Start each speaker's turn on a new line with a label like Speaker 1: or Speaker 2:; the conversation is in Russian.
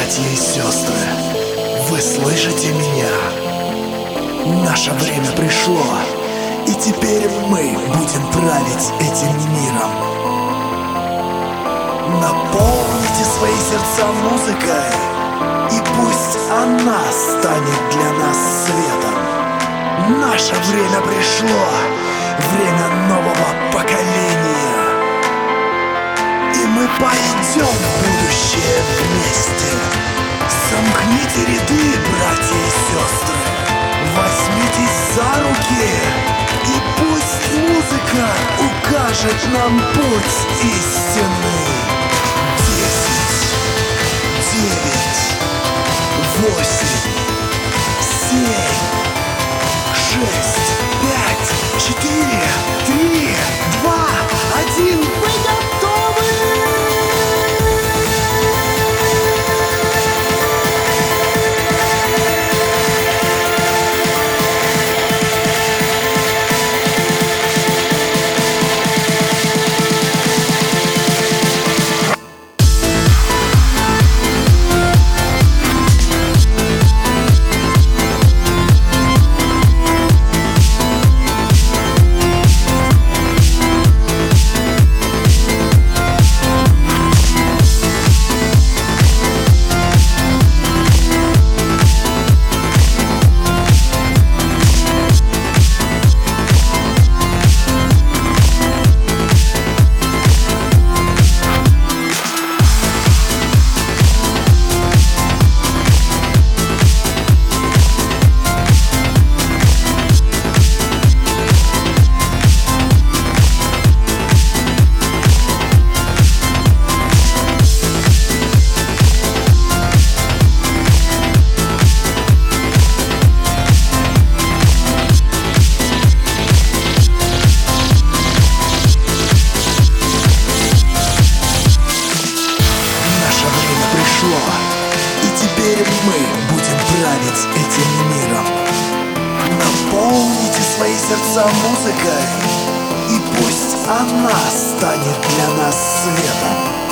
Speaker 1: Братья и сестры, вы слышите меня? Наше время пришло, и теперь мы будем править этим миром. Наполните свои сердца музыкой, и пусть она станет для нас светом. Наше время пришло, время нового поколения. И мы пойдем в будущее вместе. Сомкните ряды, братья и сестры. Возьмитесь за руки, и пусть музыка укажет нам путь истинный. 10, 9, 8, 7, 6, 5, 4, 3, 2, 1. Вы готовы? И теперь мы будем править этим миром. Наполните свои сердца музыкой, и пусть она станет для нас светом.